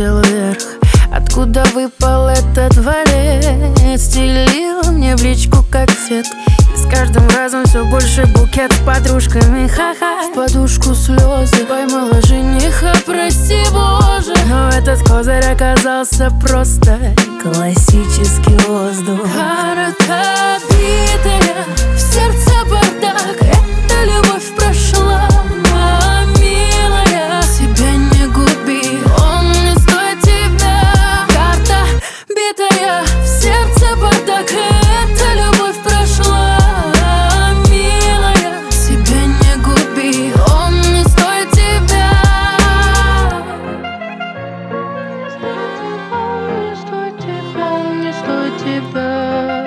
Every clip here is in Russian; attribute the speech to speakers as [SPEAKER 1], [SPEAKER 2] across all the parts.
[SPEAKER 1] взлетел вверх. Откуда выпал этот валет? Стелила мне в личку как цвет. И с каждым разом все больше букет с подружками, ха-ха. В подушку слезы, поймала жениха, прости Боже. Но этот козырь оказался просто классический воздух. Карта битая, в сердце бардак. Эта любовь прошла, моя милая. Себя не губи, он не стоит тебя. Карта битая, в сердце бардак. Эта любовь прошла, милая. Себя не губи, он не стоит тебя. Не стоит тебя, не стоит тебя.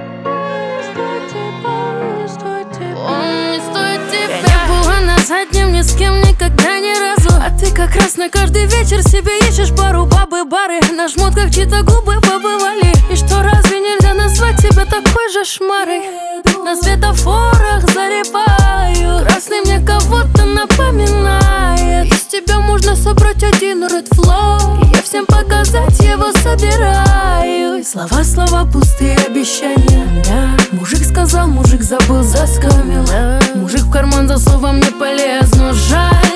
[SPEAKER 1] На заднем ни с кем никогда ни разу. А ты как раз на каждый вечер себе ищешь пару бабы-бары. На жмотках чьи-то губы побывали. И что, разве нельзя назвать тебя такой же шмарой? На светофорах залипаю. Красный мне кого-то напоминает. Из тебя можно собрать один Red Flow. И я всем показать его собираюсь. Слова, пустые обещания, да. Мужик сказал, мужик забыл, заскамил. Мужик в карман за словом не полез, но жаль.